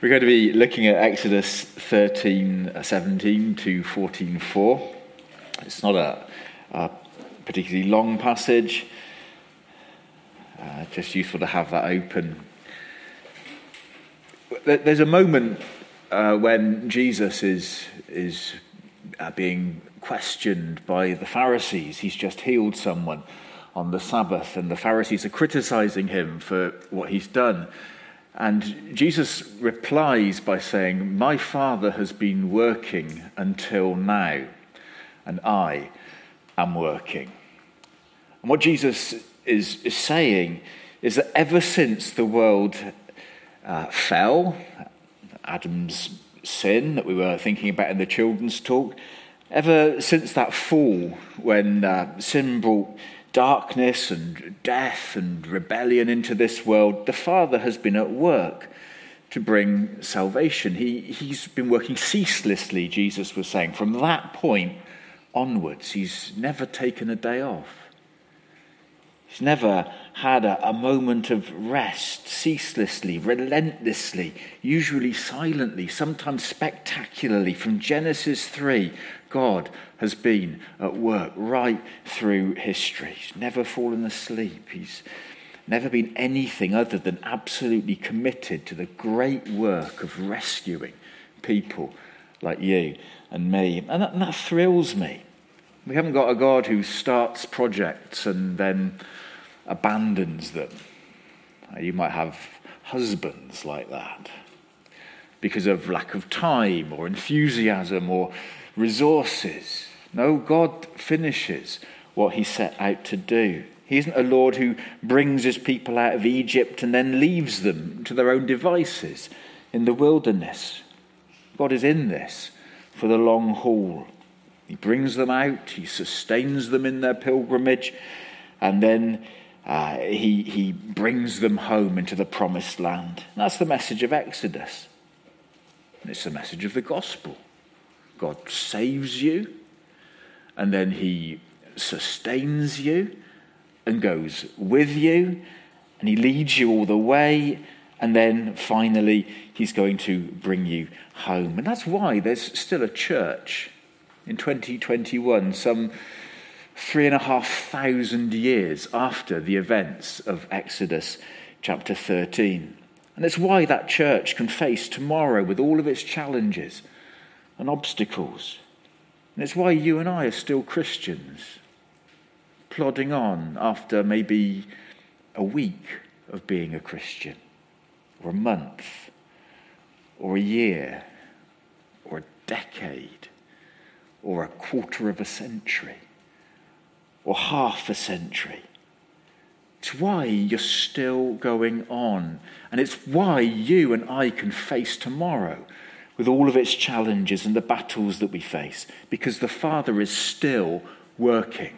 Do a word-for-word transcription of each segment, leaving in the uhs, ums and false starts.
We're going to be looking at Exodus thirteen seventeen to fourteen four. It's not a, a particularly long passage, uh, just useful to have that open. There's a moment uh, when Jesus is is uh, being questioned by the Pharisees. He's just healed someone on the Sabbath, and the Pharisees are criticizing him for what he's done. And Jesus replies by saying, "My Father has been working until now, and I am working." And what Jesus is, is saying is that ever since the world uh, fell, Adam's sin that we were thinking about in the children's talk, ever since that fall when uh, sin brought darkness and death and rebellion into this world, the Father has been at work to bring salvation. He, he's been working ceaselessly, Jesus was saying. From that point onwards, he's never taken a day off. He's never had a, a moment of rest, ceaselessly, relentlessly, usually silently, sometimes spectacularly. From Genesis three, God has been at work right through history. He's never fallen asleep. He's never been anything other than absolutely committed to the great work of rescuing people like you and me. And that, and that thrills me. We haven't got a God who starts projects and then abandons them. You might have husbands like that because of lack of time or enthusiasm or resources. No, God finishes what he set out to do. He isn't a Lord who brings his people out of Egypt and then leaves them to their own devices in the wilderness. God is in this for the long haul. He brings them out, he sustains them in their pilgrimage, and then uh, he, he brings them home into the promised land. And that's the message of Exodus. And it's the message of the gospel. God saves you, and then he sustains you and goes with you, and he leads you all the way, and then finally he's going to bring you home. And that's why there's still a church in twenty twenty-one, some three and a half thousand years after the events of Exodus chapter thirteen. And it's why that church can face tomorrow with all of its challenges and obstacles. And it's why you and I are still Christians, plodding on after maybe a week of being a Christian, or a month, or a year, or a decade, or a quarter of a century, or half a century. It's why you're still going on. And it's why you and I can face tomorrow with all of its challenges and the battles that we face, because the Father is still working.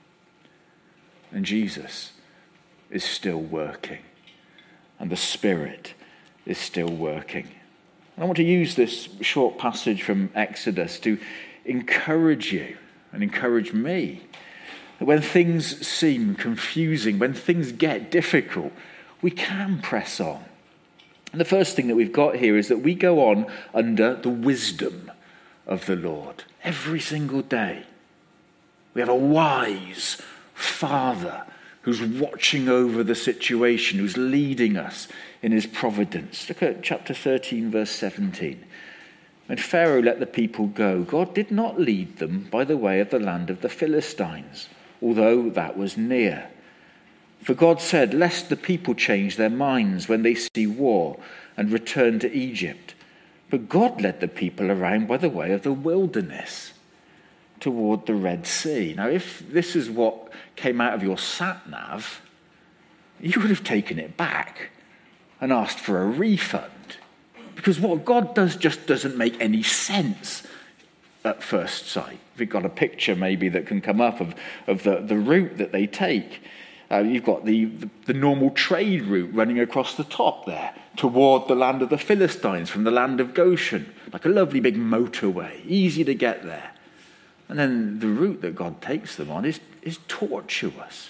And Jesus is still working. And the Spirit is still working. And I want to use this short passage from Exodus to encourage you and encourage me that when things seem confusing, when things get difficult, we can press on. And the first thing that we've got here is that we go on under the wisdom of the Lord every single day. We have a wise Father who's watching over the situation, who's leading us in his providence. Look at chapter thirteen, verse seventeen. When Pharaoh let the people go, God did not lead them by the way of the land of the Philistines, although that was near. For God said, lest the people change their minds when they see war and return to Egypt. But God led the people around by the way of the wilderness toward the Red Sea. Now, if this is what came out of your sat-nav, you would have taken it back and asked for a refund. Because what God does just doesn't make any sense at first sight. We've got a picture maybe that can come up of, of the, the route that they take. Uh, you've got the, the, the normal trade route running across the top there toward the land of the Philistines from the land of Goshen, like a lovely big motorway, easy to get there. And then the route that God takes them on is, is tortuous.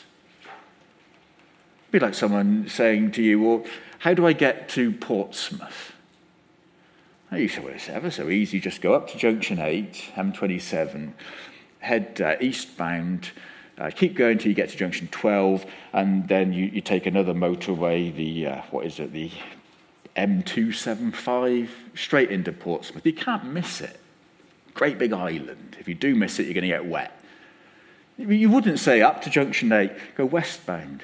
It'd be like someone saying to you, well, how do I get to Portsmouth? And you say, well, it's ever so easy. Just go up to junction eight, M twenty-seven, head uh, eastbound, uh, keep going till you get to junction twelve, and then you, you take another motorway, the, uh, what is it, the M two seventy-five, straight into Portsmouth. You can't miss it. Great big island. If you do miss it, you're going to get wet. You wouldn't say up to junction eight, go westbound.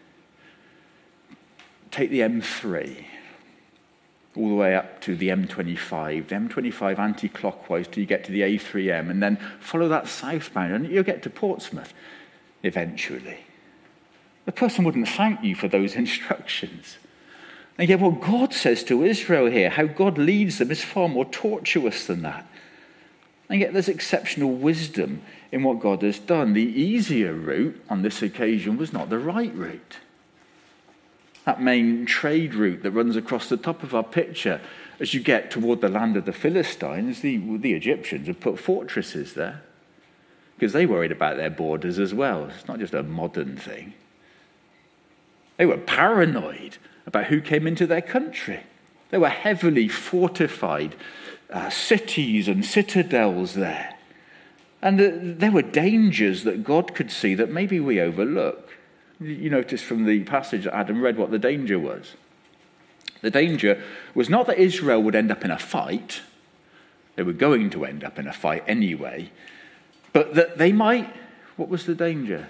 Take the M three, all the way up to the M twenty-five, the M twenty-five anti-clockwise till you get to the A three M, and then follow that southbound, and you'll get to Portsmouth eventually. The person wouldn't thank you for those instructions. And yet what God says to Israel here, how God leads them, is far more tortuous than that. And yet there's exceptional wisdom in what God has done. The easier route on this occasion was not the right route. That main trade route that runs across the top of our picture, as you get toward the land of the Philistines, the, the Egyptians have put fortresses there because they worried about their borders as well. It's not just a modern thing. They were paranoid about who came into their country. There were heavily fortified uh, cities and citadels there. And the, there were dangers that God could see that maybe we overlook. You notice from the passage that Adam read what the danger was. The danger was not that Israel would end up in a fight. They were going to end up in a fight anyway. But that they might, what was the danger?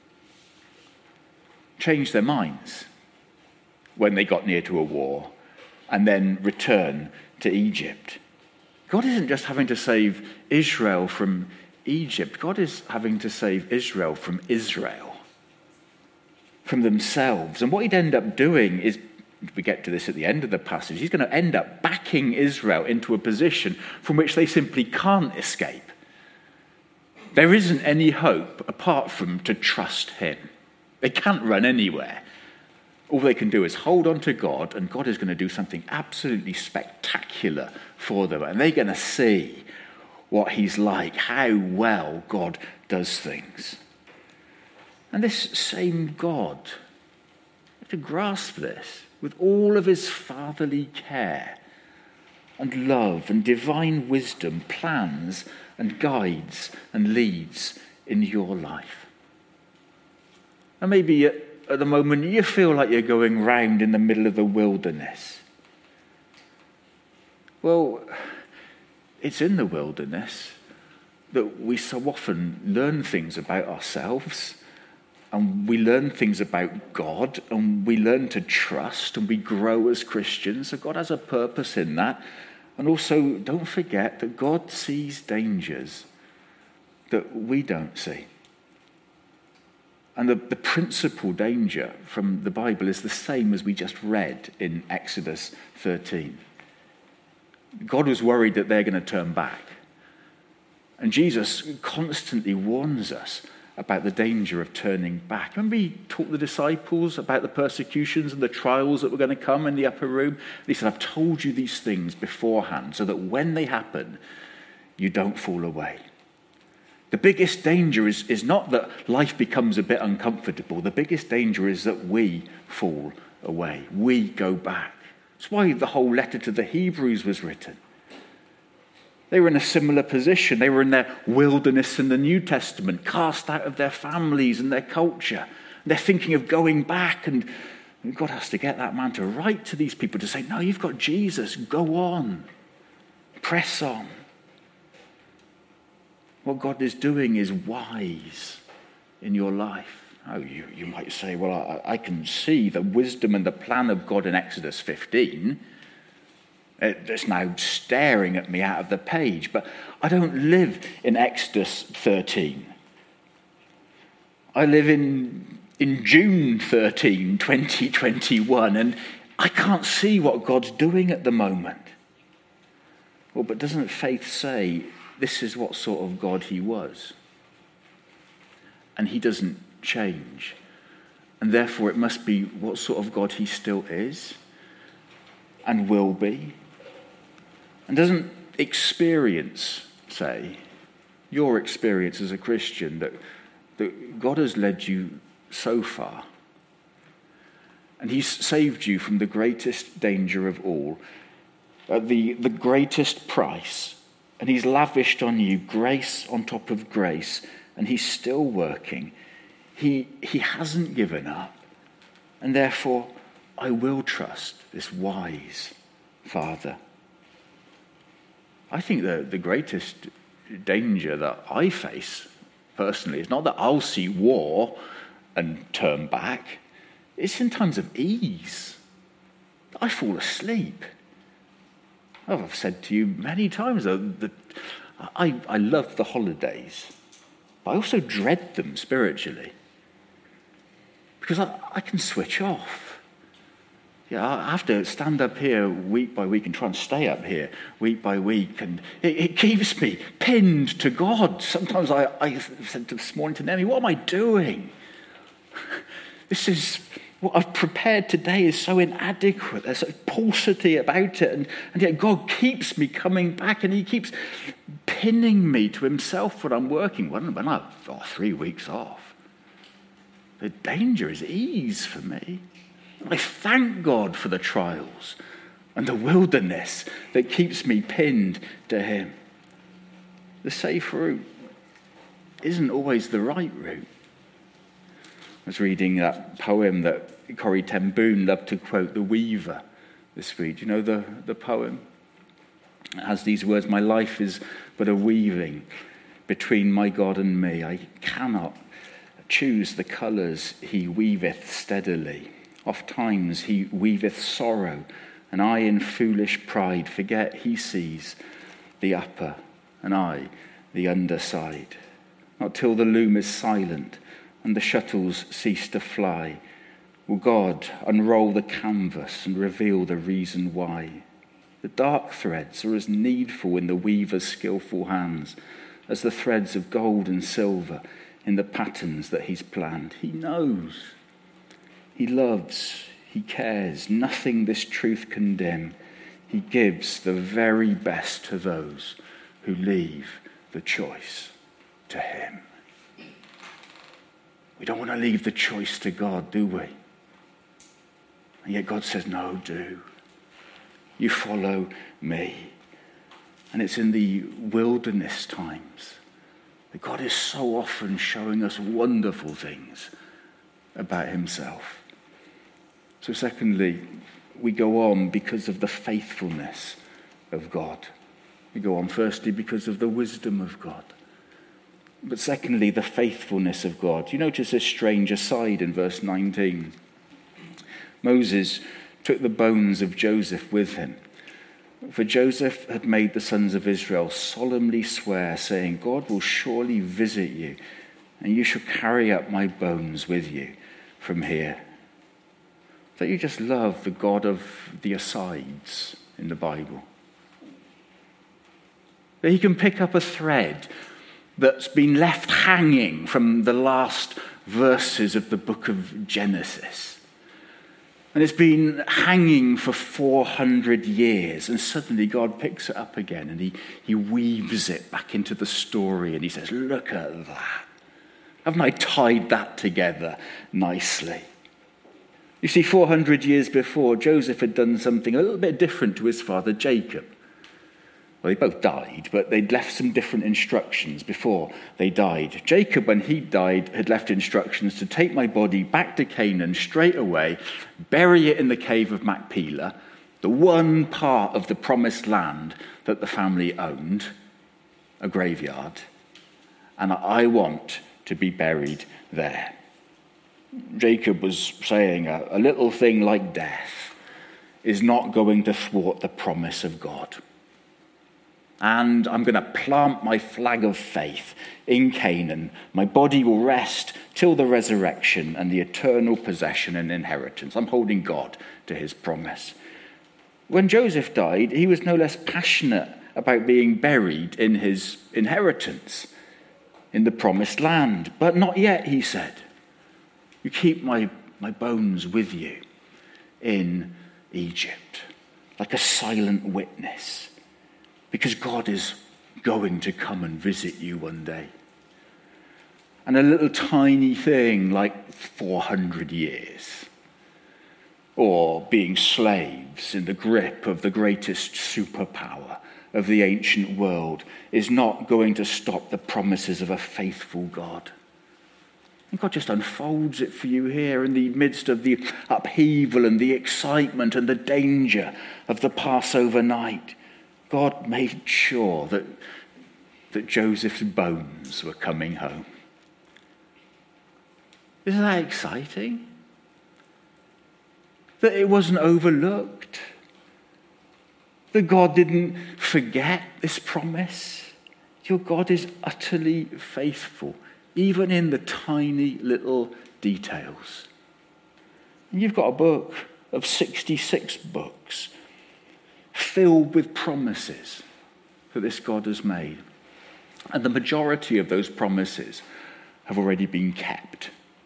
Change their minds when they got near to a war and then return to Egypt. God isn't just having to save Israel from Egypt. God is having to save Israel from Israel, from themselves. And what he'd end up doing is, we get to this at the end of the passage, he's going to end up backing Israel into a position from which they simply can't escape. There isn't any hope apart from to trust him. They can't run anywhere. All they can do is hold on to God, and God is going to do something absolutely spectacular for them. And they're going to see what he's like, how well God does things. And this same God, to grasp this, with all of his fatherly care and love and divine wisdom, plans and guides and leads in your life. And maybe at, at the moment you feel like you're going round in the middle of the wilderness. Well, it's in the wilderness that we so often learn things about ourselves, and we learn things about God, and we learn to trust, and we grow as Christians. So God has a purpose in that. And also, don't forget that God sees dangers that we don't see. And the, the principal danger from the Bible is the same as we just read in Exodus thirteen. God was worried that they're going to turn back. And Jesus constantly warns us about the danger of turning back. Remember he taught the disciples about the persecutions and the trials that were going to come in the upper room? He said, I've told you these things beforehand so that when they happen, you don't fall away. The biggest danger is, is not that life becomes a bit uncomfortable. The biggest danger is that we fall away. We go back. That's why the whole letter to the Hebrews was written. They were in a similar position. They were in their wilderness in the New Testament, cast out of their families and their culture. And they're thinking of going back, and God has to get that man to write to these people to say, no, you've got Jesus. Go on. Press on. What God is doing is wise in your life. Oh, you, you might say, well, I, I can see the wisdom and the plan of God in Exodus fifteen. It's now staring at me out of the page, but I don't live in Exodus thirteen. I live in, in June thirteenth, twenty twenty-one, and I can't see what God's doing at the moment. Well, but doesn't faith say this is what sort of God he was? And he doesn't change. And therefore it must be what sort of God he still is and will be. And doesn't experience say, your experience as a Christian, that, that God has led you so far and he's saved you from the greatest danger of all, at the, the greatest price, and he's lavished on you grace on top of grace, and he's still working. He, he hasn't given up, and therefore I will trust this wise Father. I think the, the greatest danger that I face personally is not that I'll see war and turn back. It's in times of ease. I fall asleep. Oh, I've said to you many times that I, I love the holidays, but I also dread them spiritually because I, I can switch off. Yeah, I have to stand up here week by week and try and stay up here week by week, and it, it keeps me pinned to God. Sometimes I, I said this morning to Nemi, what am I doing? This is what I've prepared today is so inadequate. There's a paucity about it, and, and yet God keeps me coming back, and he keeps pinning me to himself when I'm working. When, when I've oh, three weeks off, the danger is ease for me. I thank God for the trials and the wilderness that keeps me pinned to him. The safe route isn't always the right route. I was reading that poem that Corrie ten Boom loved to quote, The Weaver, this week. Do you know the, the poem? It has these words, my life is but a weaving between my God and me. I cannot choose the colours he weaveth steadily. Oft times he weaveth sorrow, and I in foolish pride forget he sees the upper, and I the underside. Not till the loom is silent, and the shuttles cease to fly, will God unroll the canvas and reveal the reason why. The dark threads are as needful in the weaver's skillful hands as the threads of gold and silver in the patterns that he's planned. He knows. He loves, he cares, nothing this truth can dim. He gives the very best to those who leave the choice to him. We don't want to leave the choice to God, do we? And yet God says, no, do. You follow me. And it's in the wilderness times that God is so often showing us wonderful things about himself. So secondly, we go on because of the faithfulness of God. We go on firstly because of the wisdom of God. But secondly, the faithfulness of God. You notice a strange aside in verse nineteen. Moses took the bones of Joseph with him. For Joseph had made the sons of Israel solemnly swear, saying, God will surely visit you, and you shall carry up my bones with you from here. Don't you just love the God of the asides in the Bible? That he can pick up a thread that's been left hanging from the last verses of the book of Genesis. And it's been hanging for four hundred years, and suddenly God picks it up again and he, he weaves it back into the story, and he says, look at that. Haven't I tied that together nicely? You see, four hundred years before, Joseph had done something a little bit different to his father Jacob. Well, they both died, but they'd left some different instructions before they died. Jacob, when he died, had left instructions to take my body back to Canaan straight away, bury it in the cave of Machpelah, the one part of the promised land that the family owned, a graveyard, and I want to be buried there. Jacob was saying a, a little thing like death is not going to thwart the promise of God. And I'm going to plant my flag of faith in Canaan. My body will rest till the resurrection and the eternal possession and inheritance. I'm holding God to his promise. When Joseph died, he was no less passionate about being buried in his inheritance, in the promised land. But not yet, he said. You keep my, my bones with you in Egypt, like a silent witness. Because God is going to come and visit you one day. And a little tiny thing like four hundred years or being slaves in the grip of the greatest superpower of the ancient world is not going to stop the promises of a faithful God. And God just unfolds it for you here in the midst of the upheaval and the excitement and the danger of the Passover night. God made sure that, that Joseph's bones were coming home. Isn't that exciting? That it wasn't overlooked. That God didn't forget this promise. Your God is utterly faithful, even in the tiny little details. And you've got a book of sixty-six books filled with promises that this God has made. And the majority of those promises have already been kept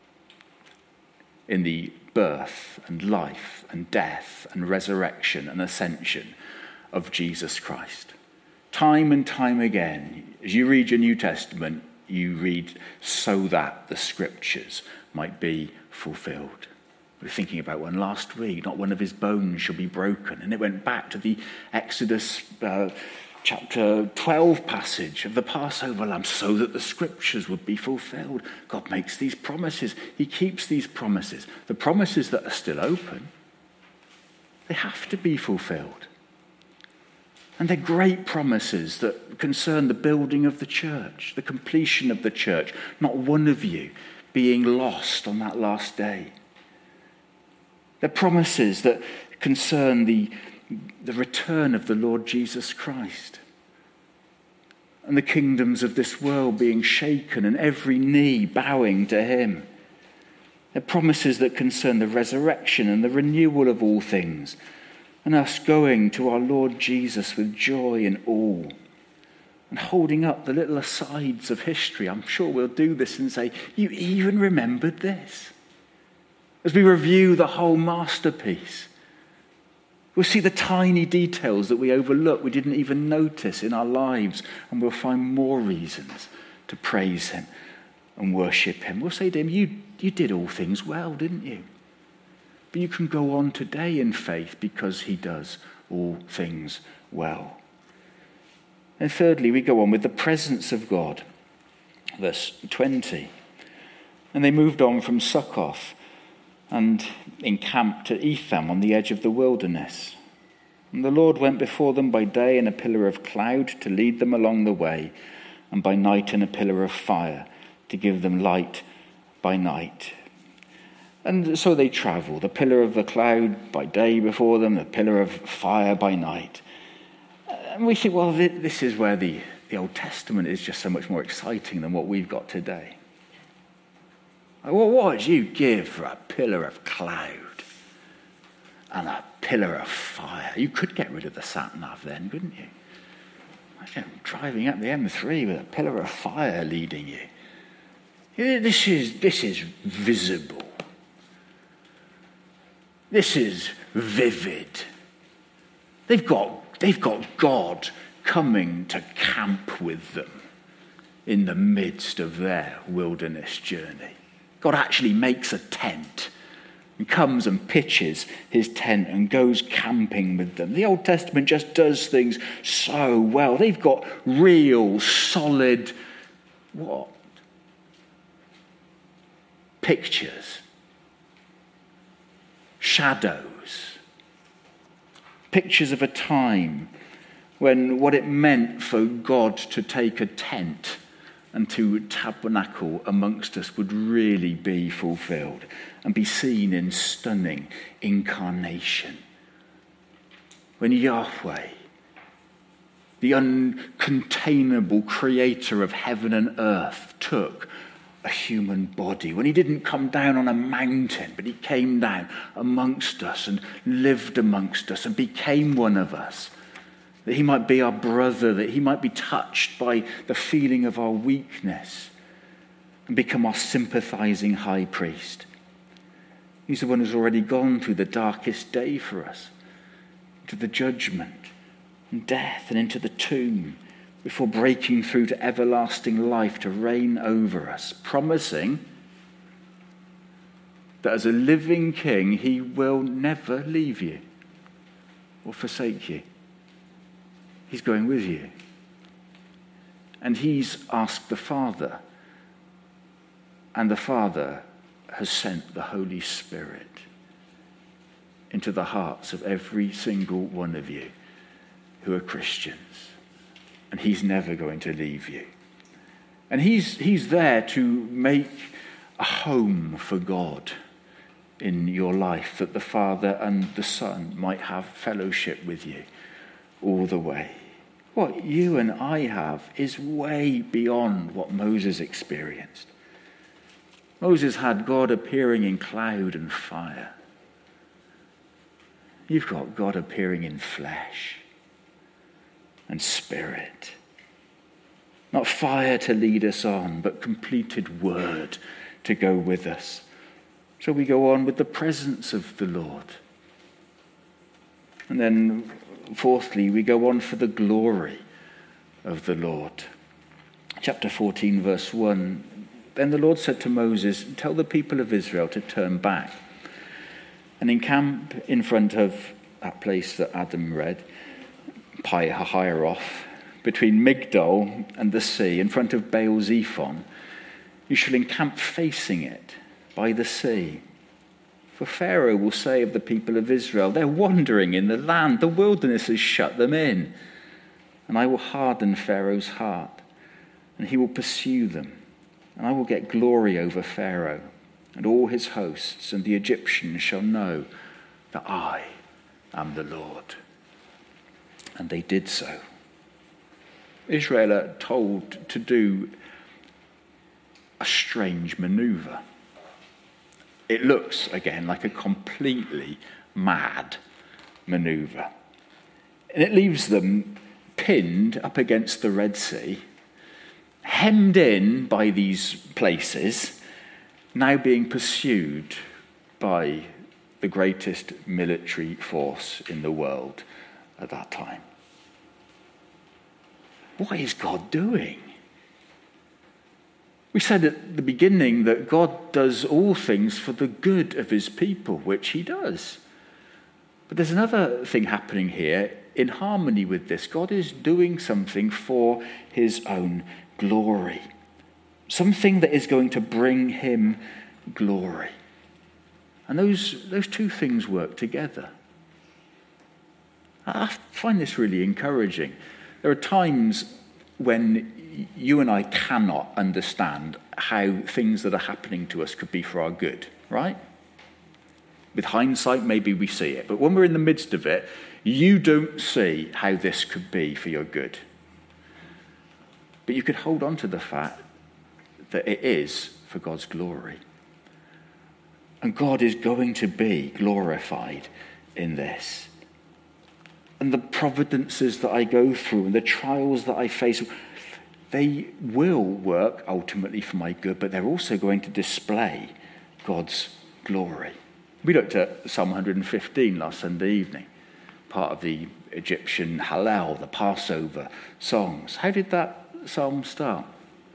in the birth and life and death and resurrection and ascension of Jesus Christ. Time and time again, as you read your New Testament, you read so that the scriptures might be fulfilled. We were thinking about one last week, not one of his bones shall be broken. And it went back to the Exodus uh, chapter twelve passage of the Passover lamb, so that the scriptures would be fulfilled. God makes these promises. He keeps these promises. The promises that are still open, they have to be fulfilled. And they're great promises that concern the building of the church, the completion of the church, not one of you being lost on that last day. They're promises that concern the, the return of the Lord Jesus Christ and the kingdoms of this world being shaken and every knee bowing to him. They're promises that concern the resurrection and the renewal of all things, and us going to our Lord Jesus with joy and awe, and holding up the little asides of history. I'm sure we'll do this and say, you even remembered this. As we review the whole masterpiece, we'll see the tiny details that we overlook, we didn't even notice in our lives, and we'll find more reasons to praise him and worship him. We'll say to him, you, you did all things well, didn't you? But you can go on today in faith because he does all things well. And thirdly, we go on with the presence of God. Verse twenty. And they moved on from Succoth and encamped at Etham on the edge of the wilderness. And the Lord went before them by day in a pillar of cloud to lead them along the way, and by night in a pillar of fire to give them light by night. And so they travel, the pillar of the cloud by day before them, the pillar of fire by night. And we think, well, this is where the, the Old Testament is just so much more exciting than what we've got today. Well, what would you give for a pillar of cloud and a pillar of fire? You could get rid of the sat-nav then, couldn't you? Imagine driving up the M three with a pillar of fire leading you. This is, this is visible. This is vivid. They've got, they've got God coming to camp with them in the midst of their wilderness journey. God actually makes a tent and comes and pitches his tent and goes camping with them. The Old Testament just does things so well. They've got real, solid, what? Pictures. Shadows, pictures of a time when what it meant for God to take a tent and to tabernacle amongst us would really be fulfilled and be seen in stunning incarnation. When Yahweh, the uncontainable creator of heaven and earth, took a human body, when he didn't come down on a mountain, but he came down amongst us and lived amongst us and became one of us, that he might be our brother, that he might be touched by the feeling of our weakness and become our sympathizing high priest. He's the one who's already gone through the darkest day for us, into the judgment and death and into the tomb, before breaking through to everlasting life to reign over us, promising that as a living king, he will never leave you or forsake you. He's going with you. And he's asked the Father, and the Father has sent the Holy Spirit into the hearts of every single one of you who are Christians. And he's never going to leave you. And he's, he's there to make a home for God in your life, that the Father and the Son might have fellowship with you all the way. What you and I have is way beyond what Moses experienced. Moses had God appearing in cloud and fire. You've got God appearing in flesh and spirit. Not fire to lead us on, but completed word to go with us. So we go on with the presence of the Lord. And then fourthly, we go on for the glory of the Lord. Chapter fourteen, verse one. Then the Lord said to Moses, tell the people of Israel to turn back and encamp in front of that place that Adam read, Pi Hahiroth, between Migdol and the sea, in front of Baal Zephon. You shall encamp facing it by the sea. For Pharaoh will say of the people of Israel, they're wandering in the land, the wilderness has shut them in. And I will harden Pharaoh's heart, and he will pursue them. And I will get glory over Pharaoh and all his hosts, and the Egyptians shall know that I am the Lord. And they did so. Israel are told to do a strange maneuver. It looks, again, like a completely mad maneuver. And it leaves them pinned up against the Red Sea, hemmed in by these places, now being pursued by the greatest military force in the world at that time. What is God doing? We said at the beginning that God does all things for the good of his people, which he does. But there's another thing happening here in harmony with this. God is doing something for his own glory. Something that is going to bring him glory. And those, those two things work together. I find this really encouraging. There are times when you and I cannot understand how things that are happening to us could be for our good, right? With hindsight, maybe we see it. But when we're in the midst of it, you don't see how this could be for your good. But you could hold on to the fact that it is for God's glory. And God is going to be glorified in this. And the providences that I go through and the trials that I face, they will work ultimately for my good, but they're also going to display God's glory. We looked at Psalm one fifteen last Sunday evening, part of the Egyptian Hallel, the Passover songs. How did that psalm start?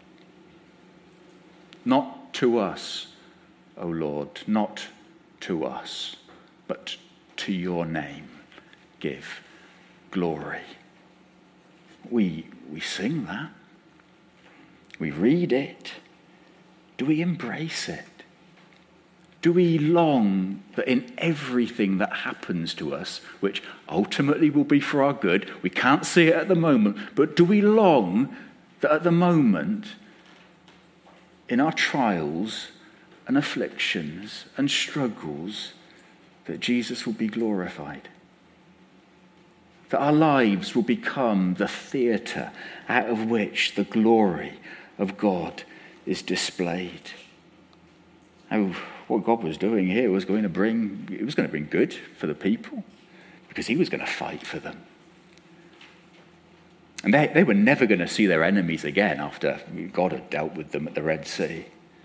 Not to us, O Lord, not to us, but to your name give glory. We, we sing that. We read it. Do we embrace it? Do we long that in everything that happens to us, which ultimately will be for our good, we can't see it at the moment, but do we long that at the moment, in our trials and afflictions and struggles, that Jesus will be glorified? That our lives will become the theatre out of which the glory of God is displayed. Now, what God was doing here was going to bring, it was going to bring good for the people, because he was going to fight for them. And they, they were never going to see their enemies again after God had dealt with them at the Red Sea.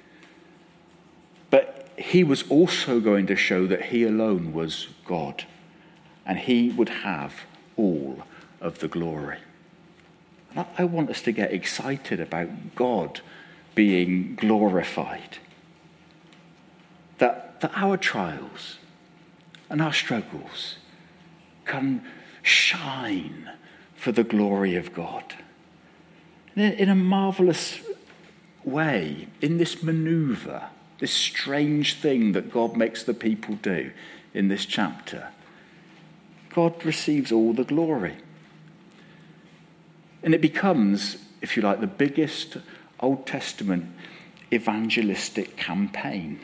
But he was also going to show that he alone was God, and he would have all of the glory. And I want us to get excited about God being glorified. That that our trials and our struggles can shine for the glory of God. In a marvelous way, in this maneuver, this strange thing that God makes the people do in this chapter, God receives all the glory. And it becomes, if you like, the biggest Old Testament evangelistic campaign.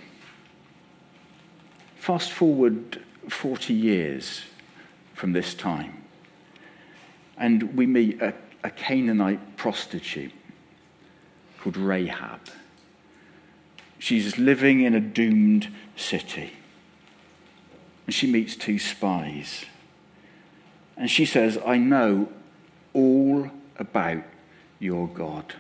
Fast forward forty years from this time, and we meet a, a Canaanite prostitute called Rahab. She's living in a doomed city, and she meets two spies. And she says, I know all about your God.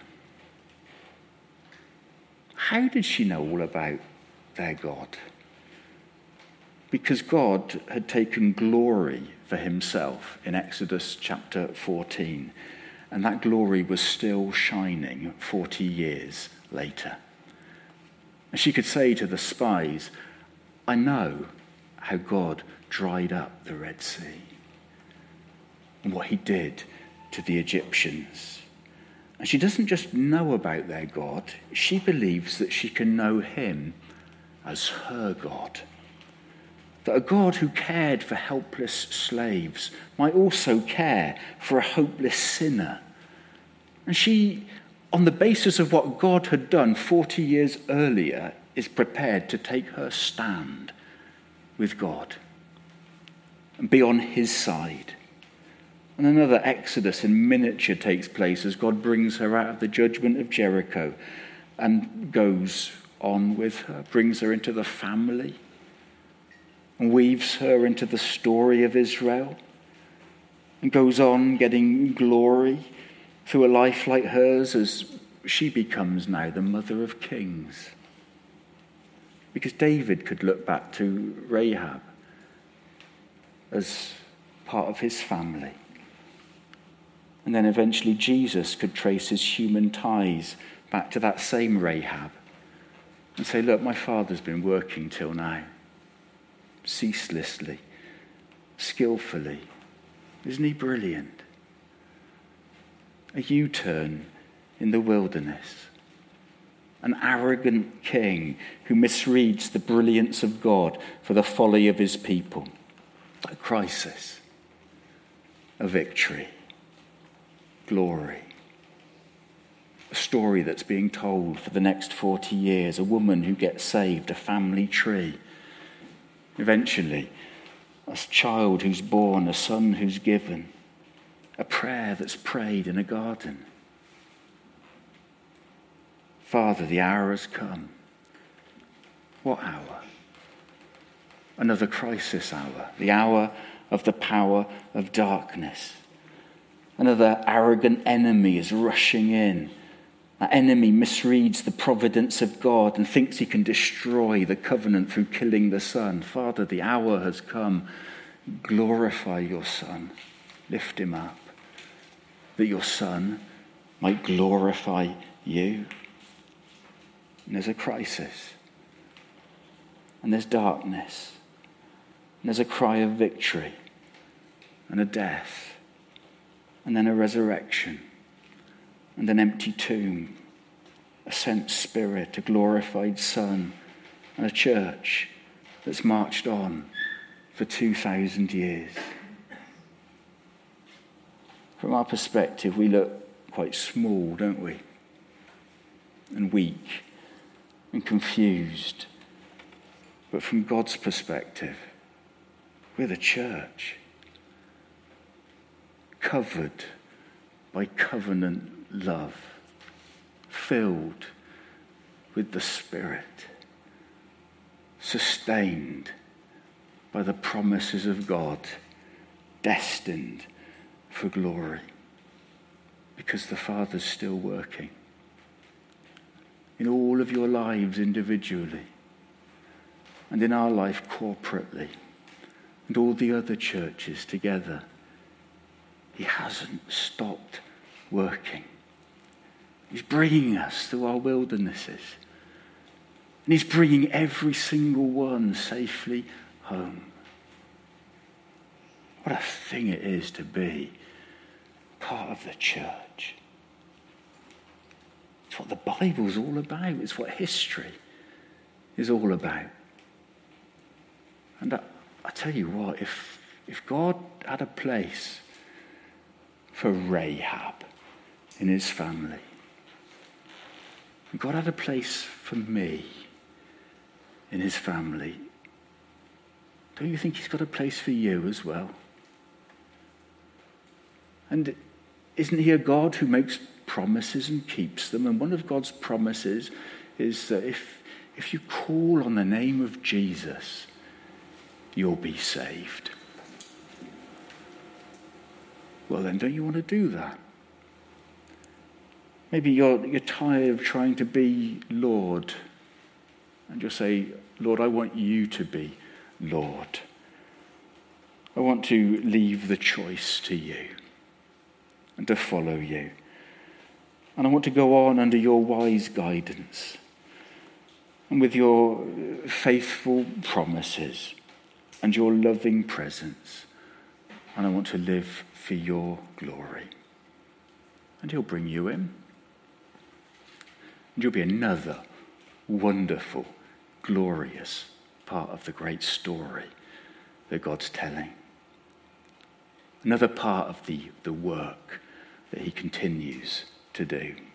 How did she know all about their God? Because God had taken glory for himself in Exodus chapter fourteen, and that glory was still shining forty years later. And she could say to the spies, I know how God dried up the Red Sea and what he did to the Egyptians. And she doesn't just know about their God, she believes that she can know him as her God. That a God who cared for helpless slaves might also care for a hopeless sinner. And she, on the basis of what God had done forty years earlier, is prepared to take her stand with God and be on his side. And another Exodus in miniature takes place as God brings her out of the judgment of Jericho and goes on with her, brings her into the family, and weaves her into the story of Israel, and goes on getting glory through a life like hers as she becomes now the mother of kings. Because David could look back to Rahab as part of his family. And then eventually Jesus could trace his human ties back to that same Rahab and say, look, my father's been working till now, ceaselessly, skillfully. Isn't he brilliant? A U-turn in the wilderness. An arrogant king who misreads the brilliance of God for the folly of his people. A crisis. A victory. Glory. A story that's being told for the next forty years. A woman who gets saved. A family tree. Eventually, a child who's born, a son who's given, a prayer that's prayed in a garden. Father, the hour has come. What hour? Another crisis hour, the hour of the power of darkness. Another arrogant enemy is rushing in. That enemy misreads the providence of God and thinks he can destroy the covenant through killing the Son. Father, the hour has come. Glorify your Son. Lift him up, that your Son might glorify you. And there's a crisis. And there's darkness. And there's a cry of victory. And a death. And then a resurrection. And an empty tomb, a sent spirit, a glorified Son, and a church that's marched on for two thousand years. From our perspective, we look quite small, don't we? And weak and confused. But from God's perspective, we're the church, covered by covenant love, filled with the Spirit, sustained by the promises of God, destined for glory, because the Father's still working in all of your lives individually and in our life corporately and all the other churches together. He hasn't stopped working. He's bringing us through our wildernesses. And he's bringing every single one safely home. What a thing it is to be part of the church. It's what the Bible's all about. It's what history is all about. And I, I tell you what, if, if God had a place for Rahab in his family, and God had a place for me in his family, don't you think he's got a place for you as well? And isn't he a God who makes promises and keeps them? And one of God's promises is that if, if you call on the name of Jesus, you'll be saved. Well then, don't you want to do that? Maybe you're, you're tired of trying to be Lord. And you'll say, Lord, I want you to be Lord. I want to leave the choice to you and to follow you. And I want to go on under your wise guidance and with your faithful promises and your loving presence. And I want to live for your glory. And he'll bring you in. And you'll be another wonderful, glorious part of the great story that God's telling. Another part of the, the work that he continues to do.